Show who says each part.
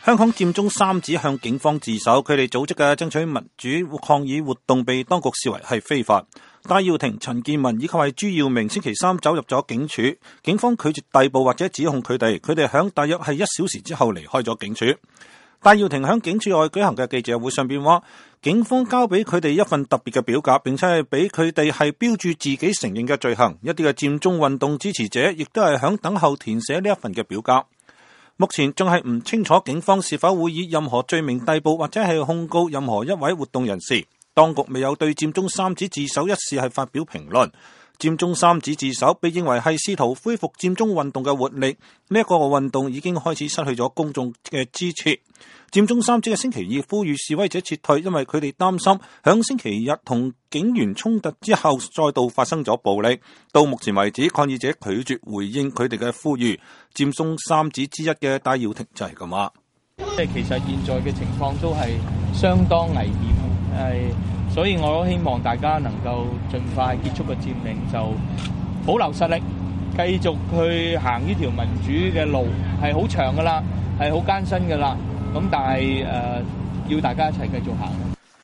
Speaker 1: 香港佔中三子向警方自首，佢哋組織嘅爭取民主抗議活動被當局視為係非法。戴耀廷、陳健民以及係朱耀明星期三走入咗警署，警方拒絕逮捕或者指控佢哋響大約係1小時之後離開咗警署。戴耀廷響警署外舉行嘅記者會上邊話，警方交俾佢哋一份特別嘅表格，並且係俾佢哋係標注自己承認嘅罪行。一啲嘅佔中運動支持者亦都係響等候填寫呢一份嘅表格。目前仲係唔清楚警方是否會以任何罪名逮捕或者係控告任何一位活動人士。當局未有對佔中三子自首一事係發表評論。佔中三子自首被認為係試圖恢復佔中運動嘅活力，呢一個運動已經開始失去咗公眾嘅支持。佔中三子嘅星期二呼籲示威者撤退，因為佢哋擔心響星期日同警員衝突之後再度發生咗暴力。到目前為止，抗議者拒絕回應佢哋嘅呼籲。佔中三子之一嘅戴耀廷就係咁話，
Speaker 2: 其實現在嘅情況都係相當危險，所以我都希望大家能夠盡快結束個佔領，就保留實力，繼續去行呢條民主嘅路，係好長噶啦，係好艱辛噶啦，咁但係要大家一齊繼續行。